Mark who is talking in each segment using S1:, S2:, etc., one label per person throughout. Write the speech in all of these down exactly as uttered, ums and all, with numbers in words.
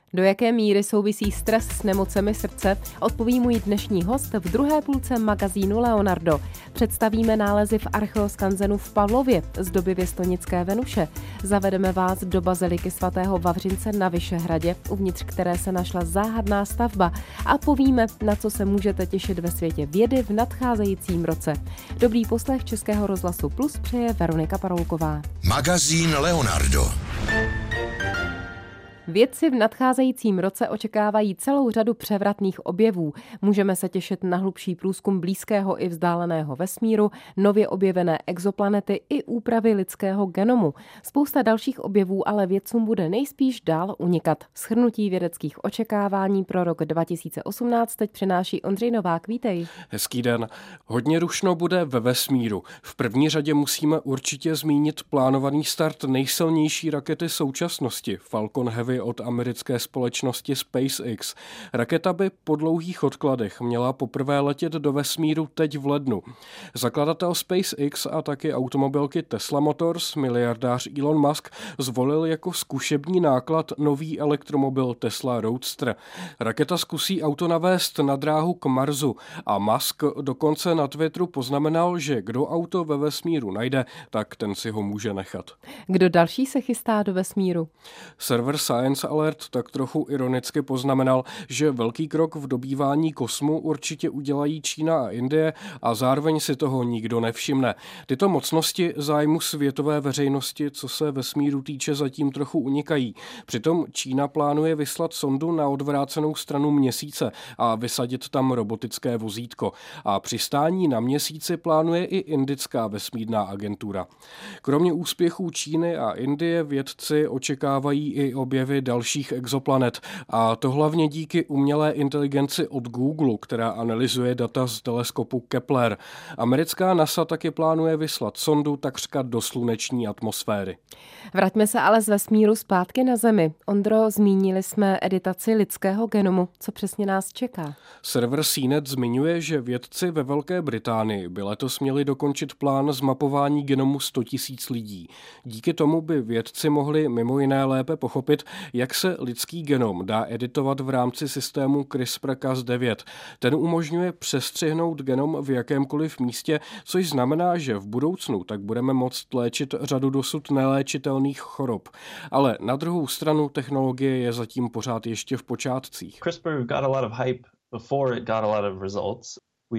S1: Do jaké míry souvisí stres s nemocemi srdce, odpoví můj dnešní host v druhé půlce magazínu Leonardo. Představíme nálezy v archeoskanzenu v Pavlově z doby věstonické Venuše. Zavedeme vás do baziliky svatého Vavřince na Vyšehradě, uvnitř které se našla záhadná stavba, a povíme, na co se můžete těšit ve světě vědy v nadcházejícím roce. Dobrý poslech Českého rozhlasu Plus přeje Veronika Paroulková.
S2: Magazín Leonardo.
S1: Vědci v nadcházejícím roce očekávají celou řadu převratných objevů. Můžeme se těšit na hlubší průzkum blízkého i vzdáleného vesmíru, nově objevené exoplanety i úpravy lidského genomu. Spousta dalších objevů ale vědcům bude nejspíš dál unikat. Shrnutí vědeckých očekávání pro rok dva tisíce osmnáct teď přináší Ondřej Novák. Vítej.
S3: Hezký den. Hodně rušno bude ve vesmíru. V první řadě musíme určitě zmínit plánovaný start nejsilnější rakety současnosti, Falcon Heavy od americké společnosti SpaceX. Raketa by po dlouhých odkladech měla poprvé letět do vesmíru teď v lednu. Zakladatel SpaceX a taky automobilky Tesla Motors, miliardář Elon Musk, zvolil jako zkušební náklad nový elektromobil Tesla Roadster. Raketa zkusí auto navést na dráhu k Marsu a Musk dokonce na Twitteru poznamenal, že kdo auto ve vesmíru najde, tak ten si ho může nechat.
S1: Kdo další se chystá do vesmíru?
S3: Server Science Alert tak trochu ironicky poznamenal, že velký krok v dobývání kosmu určitě udělají Čína a Indie a zároveň si toho nikdo nevšimne. Tyto mocnosti zájmu světové veřejnosti, co se vesmíru týče, zatím trochu unikají. Přitom Čína plánuje vyslat sondu na odvrácenou stranu Měsíce a vysadit tam robotické vozítko. A přistání na Měsíci plánuje i indická vesmírná agentura. Kromě úspěchů Číny a Indie vědci očekávají i objevy dalších exoplanet, a to hlavně díky umělé inteligenci od Google, která analyzuje data z teleskopu Kepler. Americká NASA taky plánuje vyslat sondu takřka do sluneční atmosféry.
S1: Vraťme se ale z vesmíru zpátky na Zemi. Ondro, zmínili jsme editaci lidského genomu. Co přesně nás čeká?
S3: Server C net zmiňuje, že vědci ve Velké Británii by letos měli dokončit plán zmapování genomu sto tisíc lidí. Díky tomu by vědci mohli mimo jiné lépe pochopit, jak se lidský genom dá editovat v rámci systému CRISPR Cas devět. Ten umožňuje přestřihnout genom v jakémkoliv místě, což znamená, že v budoucnu tak budeme moct léčit řadu dosud neléčitelných chorob. Ale na druhou stranu technologie je zatím pořád ještě v počátcích.
S4: CRISPR got a lot of hype before it got a lot of results.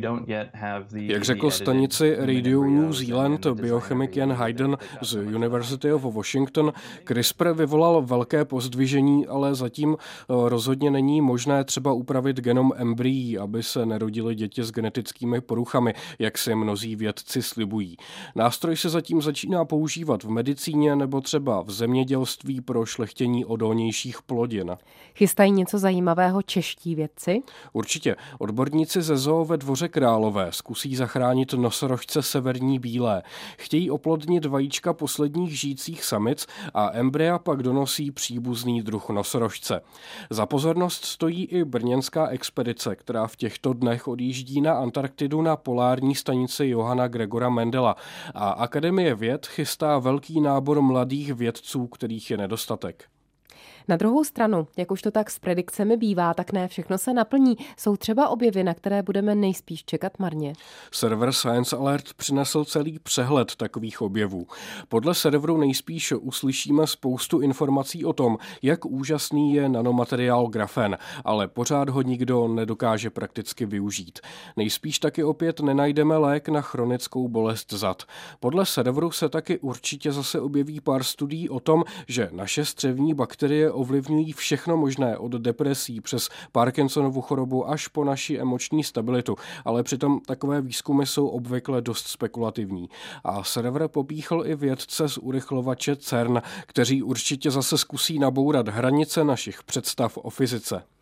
S3: Jak řekl stanici Radio New Zealand biochemik Jan Hayden z University of Washington, CRISPR vyvolal velké pozdvižení, ale zatím rozhodně není možné třeba upravit genom embryí, aby se nerodily děti s genetickými poruchami, jak si mnozí vědci slibují. Nástroj se zatím začíná používat v medicíně nebo třeba v zemědělství pro šlechtění odolnějších plodin.
S1: Chystají něco zajímavého čeští vědci?
S3: Určitě. Odborníci ze zoo ve Dvoře Králové zkusí zachránit nosorožce severní bílé. Chtějí oplodnit vajíčka posledních žijících samic a embrya pak donosí příbuzný druh nosorožce. Za pozornost stojí i brněnská expedice, která v těchto dnech odjíždí na Antarktidu na polární stanici Johanna Gregora Mendela. A Akademie věd chystá velký nábor mladých vědců, kterých je nedostatek.
S1: Na druhou stranu, jak už to tak s predikcemi bývá, tak ne všechno se naplní. Jsou třeba objevy, na které budeme nejspíš čekat marně.
S3: Server Science Alert přinesl celý přehled takových objevů. Podle serveru nejspíš uslyšíme spoustu informací o tom, jak úžasný je nanomateriál grafen, ale pořád ho nikdo nedokáže prakticky využít. Nejspíš taky opět nenajdeme lék na chronickou bolest zad. Podle serveru se taky určitě zase objeví pár studií o tom, že naše střevní bakterie ovlivňují všechno možné od depresí přes Parkinsonovu chorobu až po naši emoční stabilitu, ale přitom takové výzkumy jsou obvykle dost spekulativní. A server popíchl i vědce z urychlovače CERN, kteří určitě zase zkusí nabourat hranice našich představ o fyzice.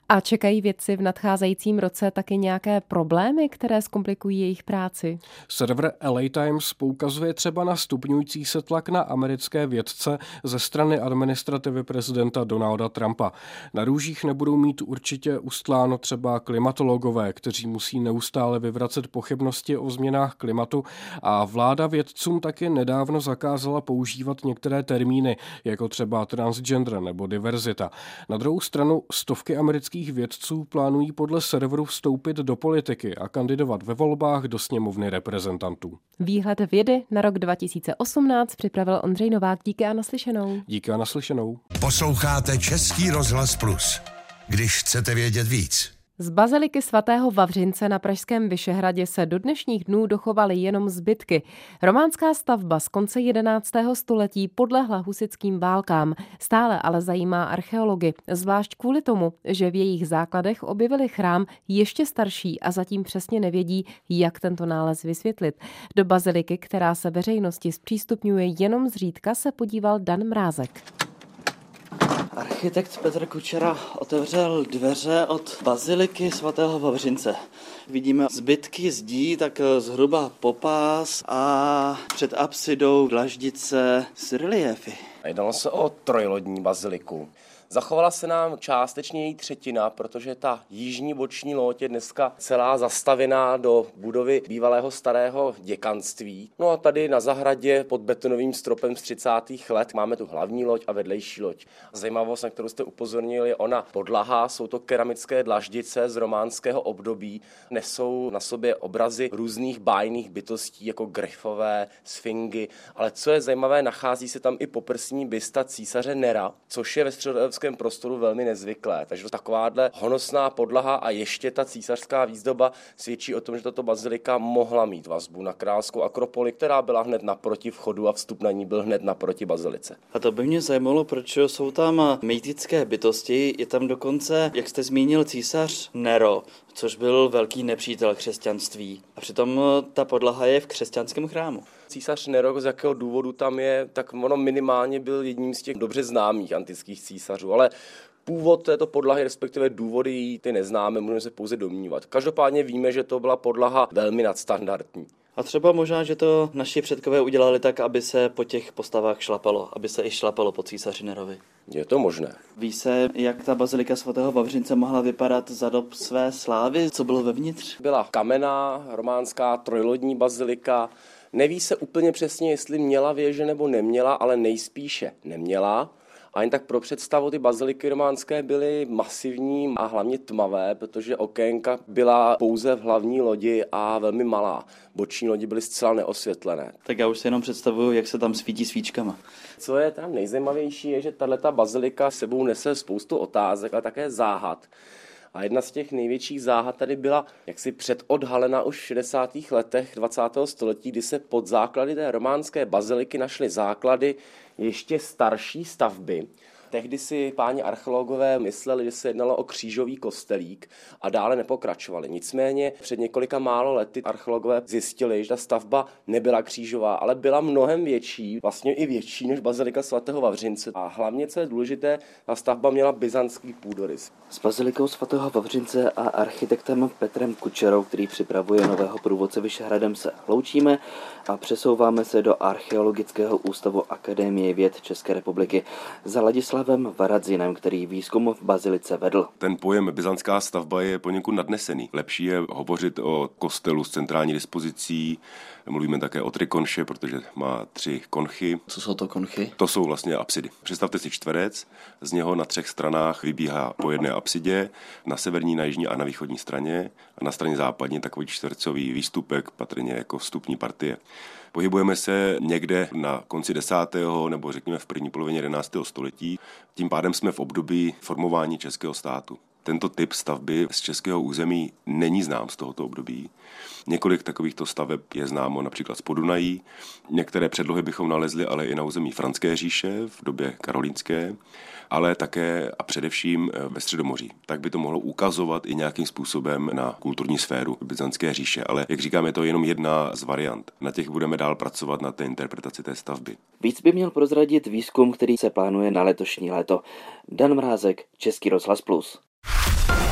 S1: A čekají vědci v nadcházejícím roce taky nějaké problémy, které zkomplikují jejich práci?
S3: Server L A Times poukazuje třeba na stupňující se tlak na americké vědce ze strany administrativy prezidenta Donalda Trumpa. Na růžích nebudou mít určitě ustláno třeba klimatologové, kteří musí neustále vyvracet pochybnosti o změnách klimatu, a vláda vědcům taky nedávno zakázala používat některé termíny, jako třeba transgender nebo diverzita. Na druhou stranu stovky amerických vědců plánují podle serveru vstoupit do politiky a kandidovat ve volbách do sněmovny reprezentantů.
S1: Výhled vědy na rok dva tisíce osmnáct připravil Ondřej Novák. Díky a naslyšenou.
S3: Díky a naslyšenou.
S2: Posloucháte Český rozhlas Plus. Když chcete vědět víc.
S1: Z baziliky svatého Vavřince na pražském Vyšehradě se do dnešních dnů dochovaly jenom zbytky. Románská stavba z konce jedenáctého století podlehla husitským válkám. Stále ale zajímá archeology, zvlášť kvůli tomu, že v jejich základech objevili chrám ještě starší a zatím přesně nevědí, jak tento nález vysvětlit. Do baziliky, která se veřejnosti zpřístupňuje jenom zřídka, se podíval Dan Mrázek.
S5: Architekt Petr Kučera otevřel dveře od baziliky svatého Vavřince. Vidíme zbytky zdí, tak zhruba popás a před apsidou dlaždice s reliéfy.
S6: Jednalo se o trojlodní baziliku. Zachovala se nám částečně její třetina, protože ta jižní boční loď je dneska celá zastavěná do budovy bývalého starého děkanství. No a tady na zahradě pod betonovým stropem z třicátých let máme tu hlavní loď a vedlejší loď. Zajímavost, na kterou jste upozornili, je ona podlaha. Jsou to keramické dlaždice z románského období. Nesou na sobě obrazy různých bájných bytostí, jako Gryfové, Sfingy. Ale co je zajímavé, nachází se tam i poprsní bysta císaře Nera, což je ve středoevropském prostoru velmi nezvyklé. Takže takováhle honosná podlaha a ještě ta císařská výzdoba svědčí o tom, že tato bazilika mohla mít vazbu na královskou akropoli, která byla hned naproti vchodu a vstup na ní byl hned naproti bazilice.
S5: A to by mě zajímalo, proč jsou tam mýtické bytosti. Je tam dokonce, jak jste zmínil, císař Nero, což byl velký nepřítel křesťanství. A přitom ta podlaha je v křesťanském chrámu.
S6: Císař Nero, z jakého důvodu tam je, tak ono minimálně byl jedním z těch dobře známých antických císařů, ale původ této podlahy, respektive důvody ty neznáme, můžeme se pouze domnívat. Každopádně víme, že to byla podlaha velmi nadstandardní.
S5: A třeba možná, že to naši předkové udělali tak, aby se po těch postavách šlapalo, aby se i šlapalo po císaři Nerovi.
S6: Je to možné.
S5: Ví se, jak ta bazilika svatého Vavřince mohla vypadat za dob své slávy? Co bylo vevnitř?
S6: Byla kamenná, románská trojlodní bazilika. Neví se úplně přesně, jestli měla věže nebo neměla, ale nejspíše neměla. A jen tak pro představu, ty baziliky románské byly masivní a hlavně tmavé, protože okénka byla pouze v hlavní lodi a velmi malá. Boční lodi byly zcela neosvětlené.
S5: Tak já už si jenom představuju, jak se tam svítí svíčkama.
S6: Co je tam nejzajímavější, je, že tato bazilika sebou nese spoustu otázek a také záhad. A jedna z těch největších záhad tady byla jaksi předodhalena už v šedesátých letech dvacátého století, kdy se pod základy té románské baziliky našly základy ještě starší stavby. Tehdy si páni archeologové mysleli, že se jednalo o křížový kostelík a dále nepokračovali. Nicméně před několika málo lety archeologové zjistili, že ta stavba nebyla křížová, ale byla mnohem větší, vlastně i větší než bazilika svatého Vavřince. A hlavně, co je důležité, ta stavba měla byzantský půdorys.
S5: S bazilikou svatého Vavřince a architektem Petrem Kučerou, který připravuje nového průvodce Vyšehradem, se loučíme a přesouváme se do Archeologického ústavu Akademie věd České republiky za Ladislavem Varadzinem, který výzkum v bazilice vedl.
S7: Ten pojem byzantská stavba je poněkud nadnesený. Lepší je hovořit o kostelu s centrální dispozicí. Mluvíme také o trikonše, protože má tři konchy.
S5: Co jsou to konchy?
S7: To jsou vlastně apsidy. Představte si čtverec, z něho na třech stranách vybíhá po jedné apsidě, na severní, na jižní a na východní straně a na straně západní takový čtvercový výstupek, patrně jako vstupní partie. Pohybujeme se někde na konci desátého nebo řekněme v první polovině jedenáctého století. Tím pádem jsme v období formování českého státu. Tento typ stavby z českého území není znám z tohoto období. Několik takovýchto staveb je známo například z Podunají. Některé předlohy bychom nalezli ale i na území Franské říše v době karolínské, ale také a především ve Středomoří. Tak by to mohlo ukazovat i nějakým způsobem na kulturní sféru byzantské říše, ale jak říkám, je to jenom jedna z variant. Na těch budeme dál pracovat na té interpretaci té stavby.
S5: Víc by měl prozradit výzkum, který se plánuje na letošní léto. Dan Mrázek, Český rozhlas Plus.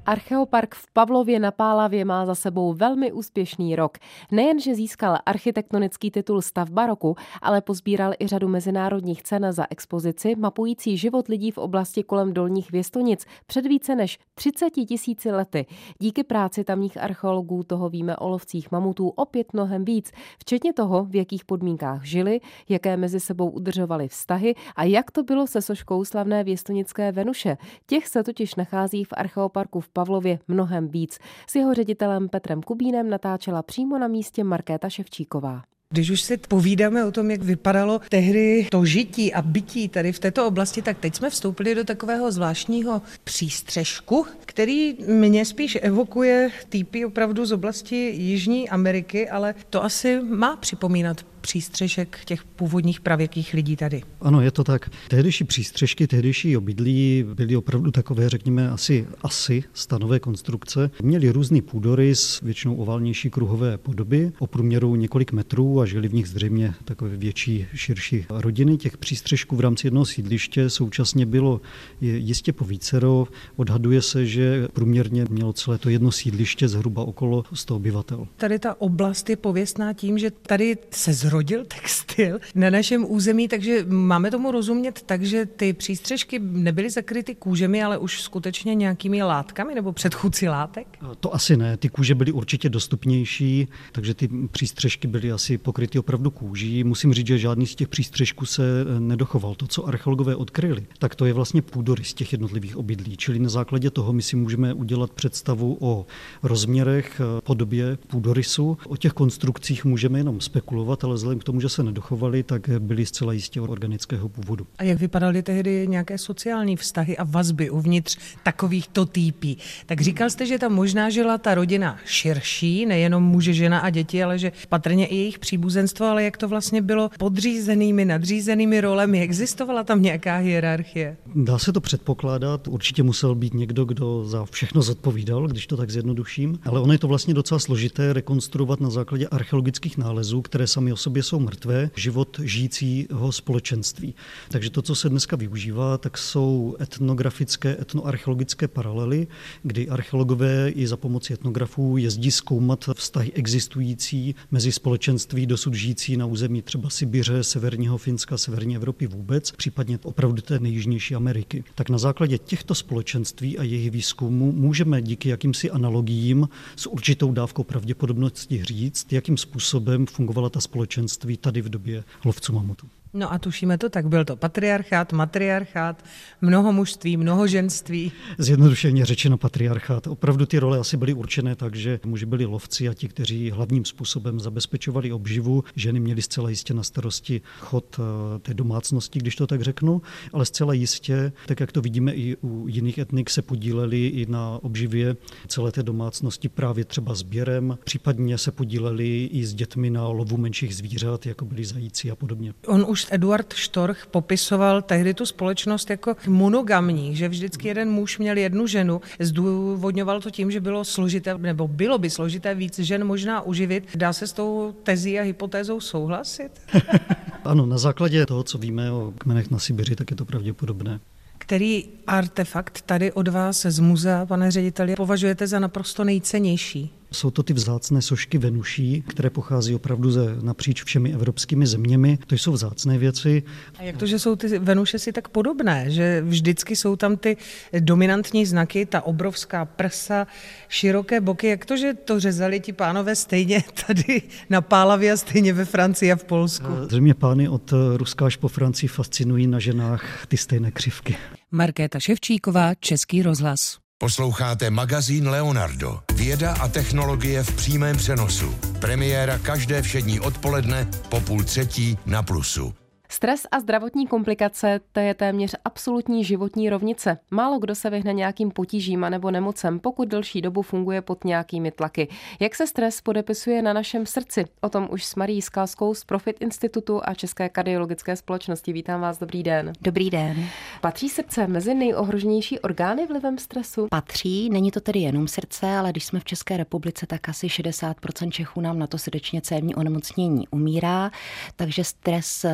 S1: Archeopark v Pavlově na Pálavě má za sebou velmi úspěšný rok. Nejenže získal architektonický titul Stavba roku, ale pozbíral i řadu mezinárodních cen za expozici mapující život lidí v oblasti kolem Dolních Věstonic před více než třiceti tisíci lety. Díky práci tamních archeologů toho víme o lovcích mamutů opět mnohem víc, včetně toho, v jakých podmínkách žili, jaké mezi sebou udržovali vztahy a jak to bylo se soškou slavné věstonické Venuše. Těch se totiž nachází v Archeoparku v Pavlově mnohem víc. S jeho ředitelem Petrem Kubínem natáčela přímo na místě Markéta Ševčíková.
S8: Když už si povídáme o tom, jak vypadalo tehdy to žití a bytí tady v této oblasti, tak teď jsme vstoupili do takového zvláštního přístřežku, který mě spíš evokuje týpy opravdu z oblasti Jižní Ameriky, ale to asi má připomínat přístřežek těch původních pravěkých lidí tady.
S9: Ano, je to tak. Tehdejší přístřežky, tehdejší obydlí byly opravdu takové, řekněme, asi asi stanové konstrukce. Měly různý půdorys, většinou oválnější kruhové podoby, o průměru několik metrů a žili v nich zřejmě takové větší, širší rodiny. Těch přístřežků v rámci jednoho sídliště současně bylo jistě povícero. Odhaduje se, že průměrně mělo celé to jedno sídliště zhruba okolo sto obyvatel.
S8: Tady ta oblast je pověstná tím, že tady se zrodil textil na našem území, takže máme tomu rozumět tak, že ty přístřežky nebyly zakryty kůžemi, ale už skutečně nějakými látkami nebo předchůdci látek?
S9: To asi ne. Ty kůže byly určitě dostupnější, takže ty přístřežky byly asi pokryty opravdu kůží. Musím říct, že žádný z těch přístřežků se nedochoval. To, co archeologové odkryli, tak to je vlastně půdorys těch jednotlivých obydlí. Čili na základě toho my si můžeme udělat představu o rozměrech, podobě půdorysu. O těch konstrukcích můžeme jenom spekulovat, ale vzhledem k tomu, že se nedochovaly, tak byly zcela jistě organického původu.
S8: A jak vypadaly tehdy nějaké sociální vztahy a vazby uvnitř takovýchto týpí? Tak říkal jste, že tam možná žila ta rodina širší, nejenom muže, žena a děti, ale že patrně i jejich příbuzenstvo, ale jak to vlastně bylo podřízenými, nadřízenými rolemi? Existovala tam nějaká hierarchie?
S9: Dá se to předpokládat. Určitě musel být někdo, kdo za všechno zodpovídal, když to tak zjednoduším, ale ono je to vlastně docela složité rekonstruovat na základě archeologických nálezů, které sami o sobě jsou mrtvé, život žijícího společenství. Takže to, co se dneska využívá, tak jsou etnografické, etnoarcheologické paralely, kdy archeologové i za pomoci etnografů jezdí zkoumat vztahy existující mezi společenství dosud žijící na území třeba Sibiře, severního Finska, severní Evropy vůbec, případně opravdu té nejjižnější Ameriky. Tak na základě těchto společenství a jejich výzkumu můžeme díky jakýmsi analogiím s určitou dávkou pravděpodobnosti říct, jakým způsobem fungovala ta společenství tady v době lovců mamutů.
S8: No a tušíme to tak, byl to patriarchát, matriarchát, mnoho mužství, mnoho ženství.
S9: Zjednodušeně řečeno patriarchát. Opravdu ty role asi byly určené tak, že muži byli lovci a ti, kteří hlavním způsobem zabezpečovali obživu, ženy měly zcela jistě na starosti chod té domácnosti, když to tak řeknu, ale zcela jistě, tak jak to vidíme i u jiných etnik, se podíleli i na obživě celé té domácnosti právě třeba sběrem, případně se podíleli i s dětmi na lovu menších zvířat, jako byli zajíci a podobně.
S8: On už Eduard Štorch popisoval tehdy tu společnost jako monogamní, že vždycky jeden muž měl jednu ženu. Zdůvodňoval to tím, že bylo složité, nebo bylo by složité víc žen možná uživit. Dá se s tou tezí a hypotézou souhlasit?
S9: Ano, na základě toho, co víme o kmenech na Sibiři, tak je to pravděpodobné.
S8: Který artefakt tady od vás z muzea, pane řediteli, považujete za naprosto nejcennější?
S9: Jsou to ty vzácné sošky Venuší, které pochází opravdu ze napříč všemi evropskými zeměmi. To jsou vzácné věci.
S8: A jak to, že jsou ty Venuše si tak podobné, že vždycky jsou tam ty dominantní znaky, ta obrovská prsa, široké boky, jak to, že to řezali ti pánové stejně tady na Pálavě a stejně ve Francii a v Polsku?
S9: Zřejmě pány od Ruska až po Francii fascinují na ženách ty stejné křivky.
S8: Markéta Ševčíková, Český rozhlas.
S2: Posloucháte magazín Leonardo. Věda a technologie v přímém přenosu. Premiéra každé všední odpoledne po půl třetí na Plusu.
S1: Stres a zdravotní komplikace, to je téměř absolutní životní rovnice. Málo kdo se vyhne nějakým potížím anebo nemocem, pokud delší dobu funguje pod nějakými tlaky. Jak se stres podepisuje na našem srdci? O tom už s Marií Skalskou z Profit Institutu a České kardiologické společnosti. Vítám vás, dobrý den.
S10: Dobrý den.
S1: Patří srdce mezi nejohroženější orgány vlivem stresu?
S10: Patří, není to tedy jenom srdce, ale když jsme v České republice, tak asi šedesát procent Čechů nám na to srdečně cévní onemocnění umírá, takže stres se pro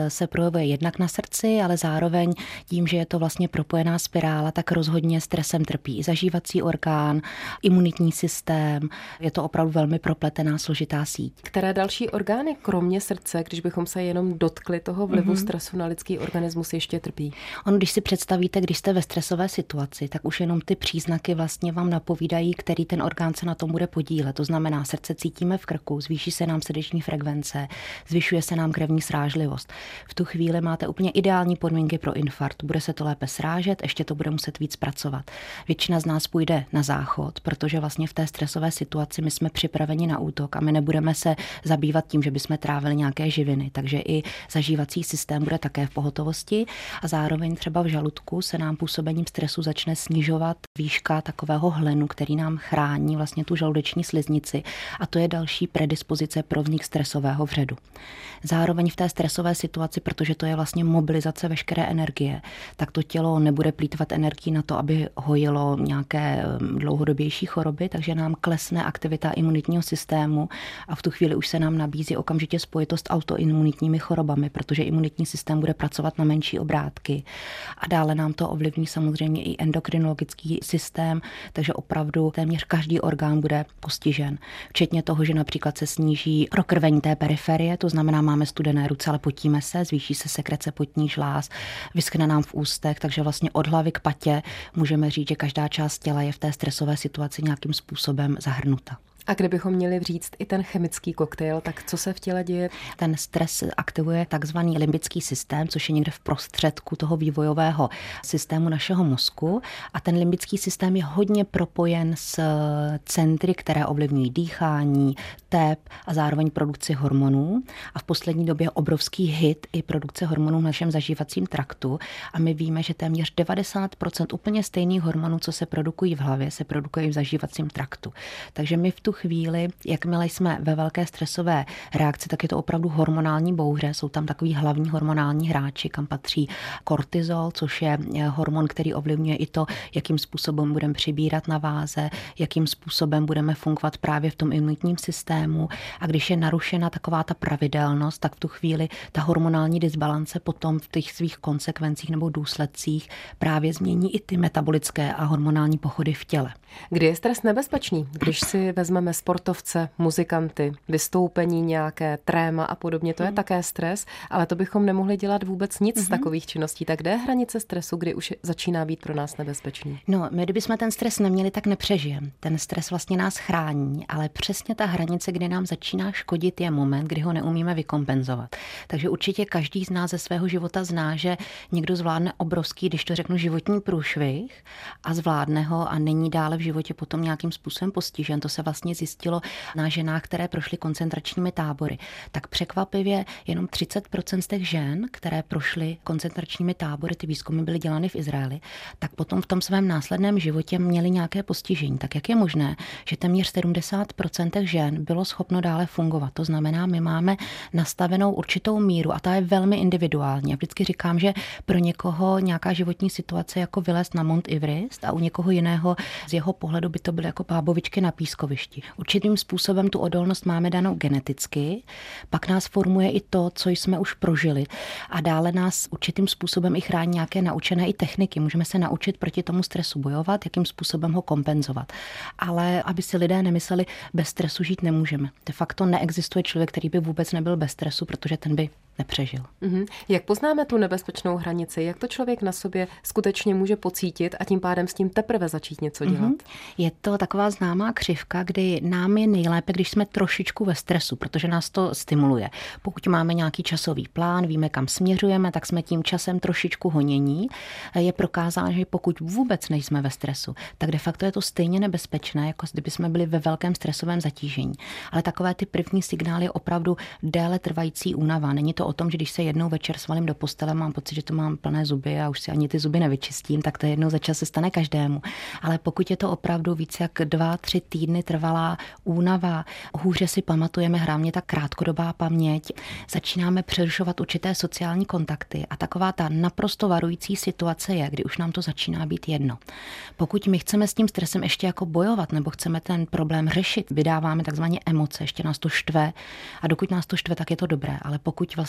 S10: projevuje jednak na srdci, ale zároveň tím, že je to vlastně propojená spirála, tak rozhodně stresem trpí i zažívací orgán, imunitní systém. Je to opravdu velmi propletená, složitá síť.
S1: Které další orgány, kromě srdce, když bychom se jenom dotkli toho vlivu mm-hmm. stresu na lidský organismus, ještě trpí?
S10: On, když si představíte, když jste ve stresové situaci, tak už jenom ty příznaky vlastně vám napovídají, který ten orgán se na tom bude podílet. To znamená, srdce cítíme v krku, zvýší se nám srdeční frekvence, zvyšuje se nám krevní srážlivost. V tu chvíli máte úplně ideální podmínky pro infarkt. Bude se to lépe srážet, ještě to bude muset víc pracovat. Většina z nás půjde na záchod, protože vlastně v té stresové situaci my jsme připraveni na útok a my nebudeme se zabývat tím, že bychom trávili nějaké živiny. Takže i zažívací systém bude také v pohotovosti a zároveň třeba v žaludku se nám působením stresu začne snižovat výška takového hlenu, který nám chrání vlastně tu žaludeční sliznici a to je další predispozice pro vznik stresového vředu. Zároveň v té stresové situaci, protože to je vlastně mobilizace veškeré energie, tak to tělo nebude plýtvat energii na to, aby hojilo nějaké dlouhodobější choroby, takže nám klesne aktivita imunitního systému a v tu chvíli už se nám nabízí okamžitě spojitost s autoimunitními chorobami, protože imunitní systém bude pracovat na menší obrátky. A dále nám to ovlivní samozřejmě i endokrinologický systém, takže opravdu téměř každý orgán bude postižen. Včetně toho, že například se sníží prokrvení té periferie, to znamená, máme studené ruce, ale potíme se, zvýší se sekrece potních žláz, vyschne nám v ústech, takže vlastně od hlavy k patě můžeme říct, že každá část těla je v té stresové situaci nějakým způsobem zahrnuta.
S1: A kdybychom měli říct i ten chemický koktejl, tak co se v těle děje?
S10: Ten stres aktivuje takzvaný limbický systém, což je někde v prostředku toho vývojového systému našeho mozku. A ten limbický systém je hodně propojen s centry, které ovlivňují dýchání, tep a zároveň produkci hormonů. A v poslední době je obrovský hit i produkce hormonů v našem zažívacím traktu. A my víme, že téměř devadesát procent úplně stejných hormonů, co se produkují v hlavě, se produkují v zažívacím traktu. Takže my v tu chvíli, jakmile jsme ve velké stresové reakci, tak je to opravdu hormonální bouře. Jsou tam takový hlavní hormonální hráči, kam patří kortizol, což je hormon, který ovlivňuje i to, jakým způsobem budeme přibírat na váze, jakým způsobem budeme fungovat právě v tom imunitním systému. A když je narušena taková ta pravidelnost, tak v tu chvíli ta hormonální disbalance potom v těch svých konsekvencích nebo důsledcích právě změní i ty metabolické a hormonální pochody v těle.
S1: Kdy je stres nebezpečný? Když si vezmeme sportovce, muzikanty, vystoupení nějaké, tréma a podobně, to je mm. také stres, ale to bychom nemohli dělat vůbec nic mm-hmm. z takových činností. Tak kde je hranice stresu, kdy už začíná být pro nás nebezpečný?
S10: No, my kdybychom ten stres neměli, tak nepřežijeme. Ten stres vlastně nás chrání, ale přesně ta hranice, kdy nám začíná škodit, je moment, kdy ho neumíme vykompenzovat. Takže určitě každý z nás ze svého života zná, že někdo zvládne obrovský, když to řeknu, životní průšvih a zvládne ho a není dále v životě potom nějakým způsobem postižen. To se vlastně zjistilo na ženách, které prošly koncentračními tábory. Tak překvapivě jenom třicet procent z těch žen, které prošly koncentračními tábory, ty výzkumy byly dělány v Izraeli, tak potom v tom svém následném životě měly nějaké postižení. Tak jak je možné, že téměř sedmdesát procent těch žen bylo schopno dále fungovat? To znamená, my máme nastavenou určitou míru a ta je velmi individuální. Já vždycky říkám, že pro někoho nějaká životní situace jako vylézt na Mount Everest a u někoho jiného z jeho pohledu by to byly jako bábovičky na pískovišti. Určitým způsobem tu odolnost máme danou geneticky, pak nás formuje i to, co jsme už prožili a dále nás určitým způsobem i chrání nějaké naučené i techniky. Můžeme se naučit proti tomu stresu bojovat, jakým způsobem ho kompenzovat. Ale aby si lidé nemysleli, bez stresu žít nemůžeme. De facto neexistuje člověk, který by vůbec nebyl bez stresu, protože ten by nepřežil.
S1: Mm-hmm. Jak poznáme tu nebezpečnou hranici? Jak to člověk na sobě skutečně může pocítit a tím pádem s tím teprve začít něco dělat? Mm-hmm.
S10: Je to taková známá křivka, kdy nám je nejlépe, když jsme trošičku ve stresu, protože nás to stimuluje. Pokud máme nějaký časový plán, víme, kam směřujeme, tak jsme tím časem trošičku honění. Je prokázáno, že pokud vůbec nejsme ve stresu, tak de facto je to stejně nebezpečné, jako kdyby jsme byli ve velkém stresovém zatížení. Ale takové ty první signály je opravdu déle trvající únava. Není to o tom, že když se jednou večer svalím do postele, mám pocit, že to mám plné zuby a už si ani ty zuby nevyčistím, tak to jednou za čas se stane každému. Ale pokud je to opravdu víc jak dva, tři týdny trvalá únava, hůře si pamatujeme hlavně ta krátkodobá paměť, začínáme přerušovat určité sociální kontakty a taková ta naprosto varující situace je, kdy už nám to začíná být jedno. Pokud my chceme s tím stresem ještě jako bojovat nebo chceme ten problém řešit, vydáváme takzvané emoce, ještě nás to štve a dokud nás to štve, tak je to dobré, ale pokud vlastně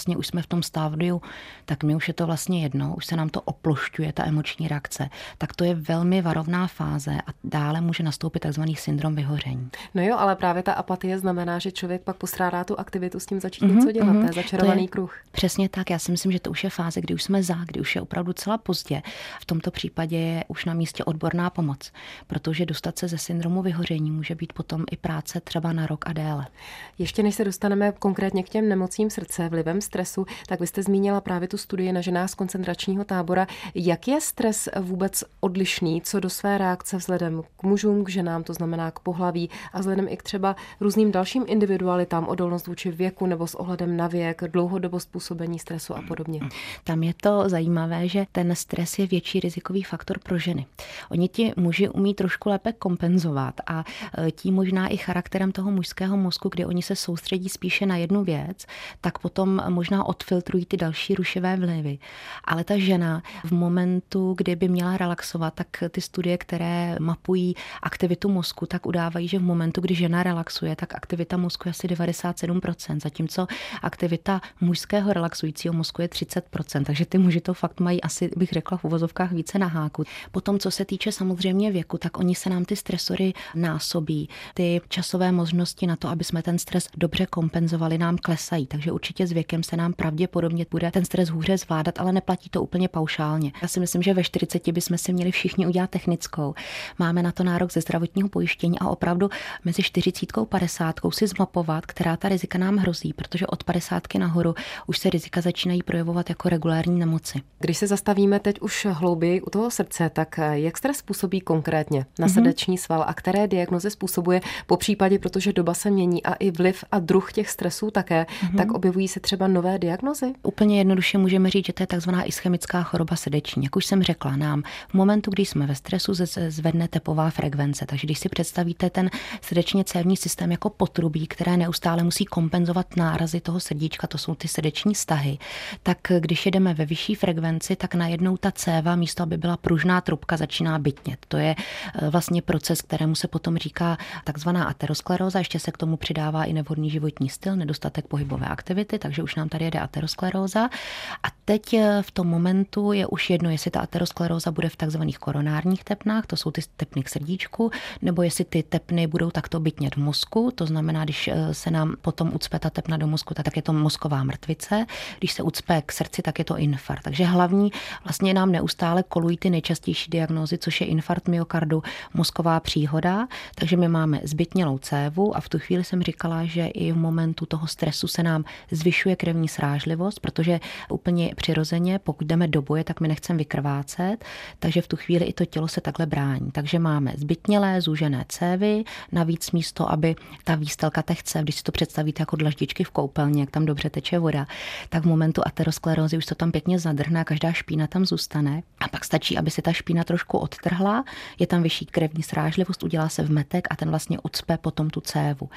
S10: vlastně už jsme v tom stádiu, tak mi už je to vlastně jedno, už se nám to oplošťuje, ta emoční reakce, tak to je velmi varovná fáze a dále může nastoupit takzvaný syndrom vyhoření.
S1: No jo, ale právě ta apatie znamená, že člověk pak postrádá tu aktivitu s tím začít mm-hmm, něco dělat, mm-hmm. to je začarovaný to je, kruh.
S10: Přesně tak, já si myslím, že to už je fáze, kdy už jsme za, kdy už je opravdu celá pozdě. V tomto případě je už na místě odborná pomoc, protože dostat se ze syndromu vyhoření může být potom i práce třeba na rok a déle.
S1: Ještě než se dostaneme konkrétně k těm nemocím srdce vlivem stresu, tak vy jste zmínila právě tu studii na ženách z koncentračního tábora. Jak je stres vůbec odlišný, co do své reakce vzhledem k mužům, k ženám, to znamená k pohlaví a vzhledem i k třeba různým dalším individualitám, odolnost vůči věku nebo s ohledem na věk, dlouhodobost působení stresu a podobně?
S10: Tam je to zajímavé, že ten stres je větší rizikový faktor pro ženy. Oni ti muži umí trošku lépe kompenzovat a tím možná i charakterem toho mužského mozku, kdy oni se soustředí spíše na jednu věc, tak potom možná odfiltrují ty další rušivé vlivy. Ale ta žena v momentu, kdy by měla relaxovat, tak ty studie, které mapují aktivitu mozku, tak udávají, že v momentu, kdy žena relaxuje, tak aktivita mozku je asi devadesát sedm procent, zatímco aktivita mužského relaxujícího mozku je třicet procent, takže ty muži to fakt mají asi, bych řekla, v uvozovkách více na háku. Potom, co se týče samozřejmě věku, tak oni se nám ty stresory násobí. Ty časové možnosti na to, aby jsme ten stres dobře kompenzovali, nám klesají, takže určitě s věkem se nám pravděpodobně bude ten stres hůře zvládat, ale neplatí to úplně paušálně. Já si myslím, že ve čtyřiceti bychom si měli všichni udělat technickou. Máme na to nárok ze zdravotního pojištění a opravdu mezi čtyřicítkou a padesátkou si zmapovat, která ta rizika nám hrozí, protože od padesátky nahoru už se rizika začínají projevovat jako regulární nemoci.
S1: Když se zastavíme teď už hlouběji u toho srdce, tak jak stres způsobí konkrétně na srdeční sval a které diagnozy způsobuje, po případě, protože doba se mění a i vliv a druh těch stresů také, mm-hmm. tak objevují se třeba nové diagnozy?
S10: Úplně jednoduše můžeme říct, že to je takzvaná ischemická choroba srdeční. Jak už jsem řekla, nám v momentu, kdy jsme ve stresu, zvedne tepová frekvence. Takže když si představíte ten srdečně cévní systém jako potrubí, které neustále musí kompenzovat nárazy toho srdíčka, to jsou ty srdeční stahy, tak když jedeme ve vyšší frekvenci, tak najednou ta céva, místo aby byla pružná trubka, začíná bytnět. To je vlastně proces, kterému se potom říká takzvaná ateroskleróza, ještě se k tomu přidává i nevhodný životní styl, nedostatek pohybové aktivity, takže už nám tady jede ateroskleróza. A teď v tom momentu je už jedno, jestli ta ateroskleróza bude v takzvaných koronárních tepnách, to jsou ty tepny k srdíčku, nebo jestli ty tepny budou takto bytnět v mozku, to znamená, když se nám potom ucpe ta tepna do mozku, tak je to mozková mrtvice, když se ucpe k srdci, tak je to infarkt. Takže hlavní vlastně nám neustále kolují ty nejčastější diagnózy, což je infarkt myokardu, mozková příhoda, takže my máme zbytnělou cévu a v tu chvíli jsem říkala, že i v momentu toho stresu se nám zvyšuje krevní srážlivost, protože úplně přirozeně, pokud jdeme do boje, tak my nechceme vykrvácet, takže v tu chvíli i to tělo se takhle brání. Takže máme zbytnělé, zúžené cévy, navíc místo, aby ta výstelka těch cév, když si to představíte jako dlaždičky v koupelně, jak tam dobře teče voda, tak v momentu aterosklerózy už to tam pěkně zadrhne a každá špína tam zůstane. A pak stačí, aby se ta špína trošku odtrhla, je tam vyšší krevní srážlivost, udělá se vmetek a ten vlastně ucpe potom tu cévu.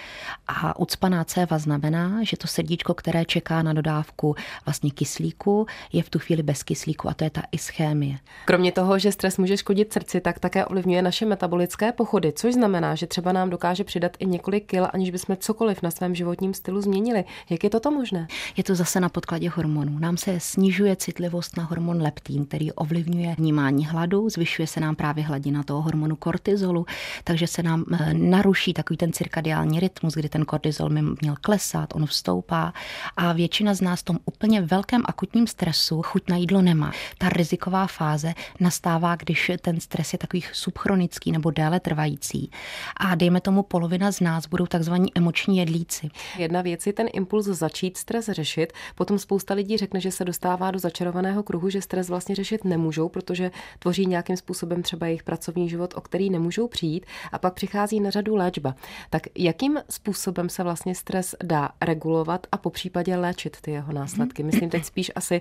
S10: A ucpaná céva znamená, že to srdíčko, které čeká na dodávku vlastně kyslíku, je v tu chvíli bez kyslíku a to je ta ischémie.
S1: Kromě toho, že stres může škodit srdci, tak také ovlivňuje naše metabolické pochody, což znamená, že třeba nám dokáže přidat i několik kil, aniž bychom cokoliv na svém životním stylu změnili. Jak je toto možné?
S10: Je to zase na podkladě hormonů. Nám se snižuje citlivost na hormon leptín, který ovlivňuje vnímání hladu, zvyšuje se nám právě hladina toho hormonu kortizolu, takže se nám naruší takový ten cirkadiální rytmus, kdy ten kortizol by měl klesat, on vstoupá a většina z nás v tom úplně velkém akutním stresu chuť na jídlo nemá. Ta riziková fáze nastává, když ten stres je takový subchronický nebo déle trvající. A dejme tomu, polovina z nás budou takzvaní emoční jedlíci.
S1: Jedna věc je ten impuls začít stres řešit, potom spousta lidí řekne, že se dostává do začarovaného kruhu, že stres vlastně řešit nemůžou, protože tvoří nějakým způsobem třeba jejich pracovní život, o který nemůžou přijít, a pak přichází na řadu léčba. Tak jakým způsobem se vlastně stres dá regulovat a popřípadě léčit ty jeho následky? Myslím teď spíš asi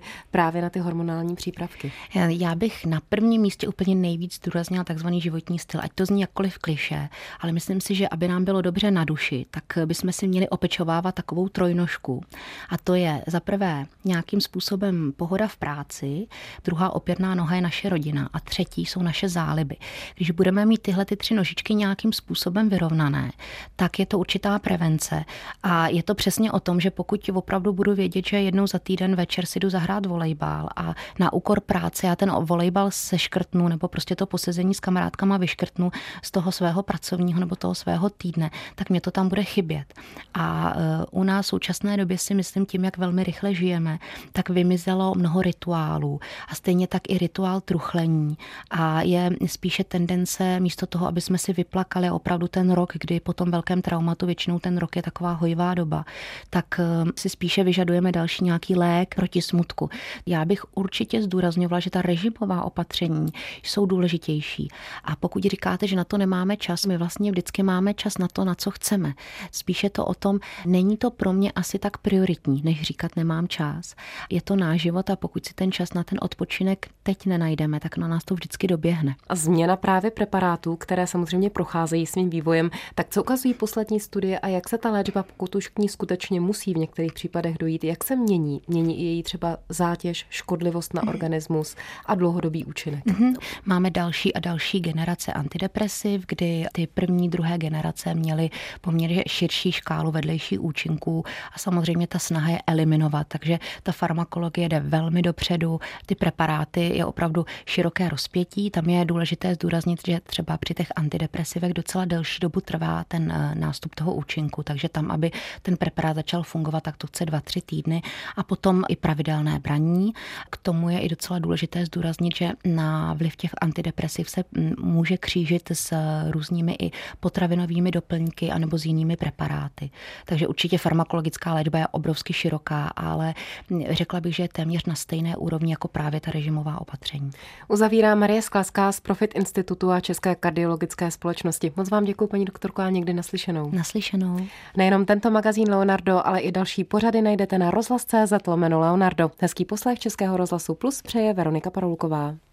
S1: právě na ty hormonální přípravky?
S10: Já bych na prvním místě úplně nejvíc zdůraznila takzvaný životní styl, ať to zní jakkoliv klišé, ale myslím si, že aby nám bylo dobře na duši, tak bychom si měli opečovávat takovou trojnožku. A to je za prvé nějakým způsobem pohoda v práci, druhá opěrná noha je naše rodina a třetí jsou naše záliby. Když budeme mít tyhle ty tři nožičky nějakým způsobem vyrovnané, tak je to určitá prevence a je to přesně o tom, že pokud opravdu budu vědět, že jednou za týden večer si jdu zahrát volejbal a na úkor práce já ten volejbal seškrtnu nebo prostě to posezení s kamarádkama vyškrtnu z toho svého pracovního nebo toho svého týdne, tak mě to tam bude chybět. A u nás v současné době si myslím tím, jak velmi rychle žijeme, tak vymizelo mnoho rituálů a stejně tak i rituál truchlení a je spíše tendence místo toho, aby jsme si vyplakali opravdu ten rok, kdy po tom velkém traumatu většinou ten rok je taková hojivá doba, tak si spíše vyžadujeme další nějaký lék proti smutku. Já bych určitě zdůrazňovala, že ta režimová opatření jsou důležitější. A pokud říkáte, že na to nemáme čas, my vlastně vždycky máme čas na to, na co chceme. Spíše to o tom, není to pro mě asi tak prioritní, než říkat nemám čas. Je to náš život a pokud si ten čas na ten odpočinek teď nenajdeme, tak na nás to vždycky doběhne.
S1: A změna právě preparátů, které samozřejmě procházejí svým vývojem, tak co ukazují poslední studie a jak se ta léčba, pokud už k ní skutečně musí v některých případech dojít, jak se mění? Mění i její třeba zátěž, škodlivost na organismus a dlouhodobý účinek.
S10: Mm-hmm. Máme další a další generace antidepresiv, kdy ty první, druhé generace měly poměrně širší škálu vedlejších účinků a samozřejmě ta snaha je eliminovat, takže ta farmakologie jde velmi dopředu, ty preparáty je opravdu široké rozpětí, tam je důležité zdůraznit, že třeba při těch antidepresivech docela delší dobu trvá ten nástup toho účinku, takže tam, aby ten preparát začal fungovat, tak to chce dva, tři týdny a potom i pravidelné braní. K tomu je i docela důležité zdůraznit, že na vliv těch antidepresiv se může křížit s různými i potravinovými doplňky anebo s jinými preparáty. Takže určitě farmakologická léčba je obrovsky široká, ale řekla bych, že je téměř na stejné úrovni jako právě ta režimová opatření.
S1: Uzavírá Marie Sklazká z Profit Institutu a České kardiologické společnosti. Moc vám děkuji, paní doktorko, a někdy naslyšenou.
S10: Naslyšenou.
S1: Nejenom tento magazín Leonardo, ale i další pořady najdete na rozhlas tečka cé zet lomeno Leonardo. Hezký poslech Českého rozhlasu Plus přeje Veronika Parulková.